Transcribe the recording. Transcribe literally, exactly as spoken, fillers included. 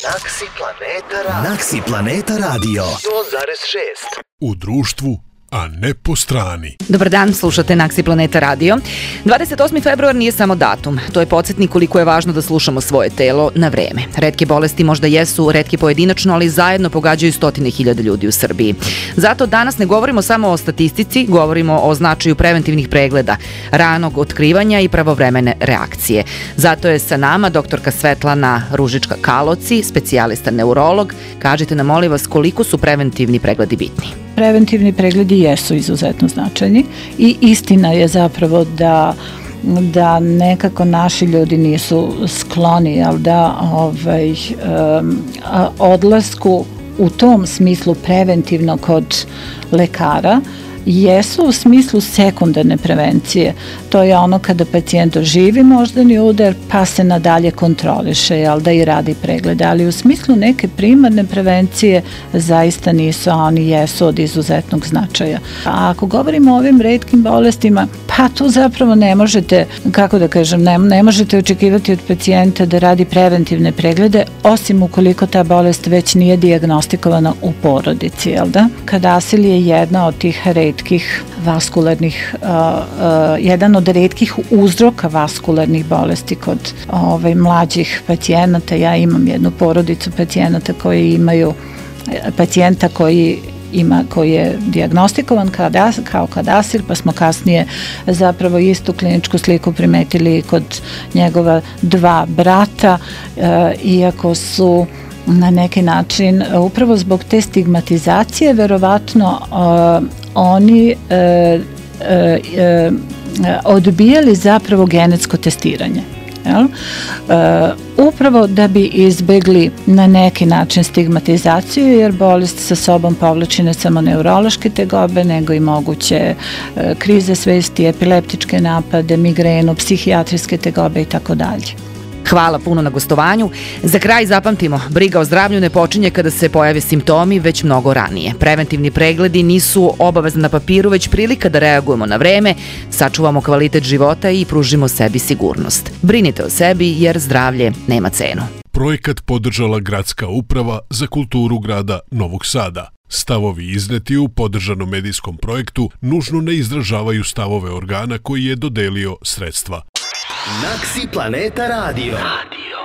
Naksi Planeta Radio. Naksi Planeta Radio. sto zarez šest. U društvu, a ne po strani. Dobar dan, slušate Naksi Planeta Radio. dvadeset osmi februar nije samo datum. To je podsjetnik koliko je važno da slušamo svoje telo na vreme. Retke bolesti možda jesu retke pojedinačno, ali zajedno pogađaju stotine hiljada ljudi u Srbiji. Zato danas ne govorimo samo o statistici, govorimo o značaju preventivnih pregleda, ranog otkrivanja i pravovremene reakcije. Zato je sa nama doktorka Svetlana Ružička-Kaloci, specijalista neurolog. Kažite nam, molim vas, koliko su preventivni pregledi bitni? Preventivni pregledi jesu izuzetno značajni i istina je zapravo da da nekako naši ljudi nisu skloni, ali da ovaj, um, odlasku u tom smislu preventivno kod lekara jesu u smislu sekundarne prevencije. To je ono kada pacijent doživi moždani udar pa se nadalje kontroliše, jel, da i radi preglede, ali u smislu neke primarne prevencije zaista nisu, a oni jesu od izuzetnog značaja. A ako govorimo o ovim retkim bolestima, pa tu zapravo ne možete, kako da kažem, ne, ne možete očekivati od pacijenta da radi preventivne preglede, osim ukoliko ta bolest već nije dijagnostikovana u porodici, jel da? Kadasil je jedna od tih retkih vaskularnih, uh, uh, jedan od retkih uzroka vaskularnih bolesti kod ovaj, mlađih pacijenata. Ja imam jednu porodicu pacijenata koji imaju, pacijenta koji ima, koji je dijagnostikovan kao kadasil, pa smo kasnije zapravo istu kliničku sliku primetili kod njegova dva brata, uh, iako su na neki način, upravo zbog te stigmatizacije, verovatno uh, oni uh, uh, uh, odbijali zapravo genetsko testiranje. Jel? Uh, upravo da bi izbegli na neki način stigmatizaciju, jer bolest sa sobom povlači ne samo neurološke tegobe, nego i moguće uh, krize svesti, epileptičke napade, migrenu, psihijatrijske tegobe i tako dalje. Hvala puno na gostovanju. Za kraj zapamtimo, briga o zdravlju ne počinje kada se pojave simptomi, već mnogo ranije. Preventivni pregledi nisu obavezni na papiru, već prilika da reagujemo na vreme, sačuvamo kvalitet života i pružimo sebi sigurnost. Brinite o sebi jer zdravlje nema cenu. Projekat podržala Gradska uprava za kulturu grada Novog Sada. Stavovi izneti u podržanom medijskom projektu nužno ne izražavaju stavove organa koji je dodelio sredstva. Naksi Planeta Radio. Radio.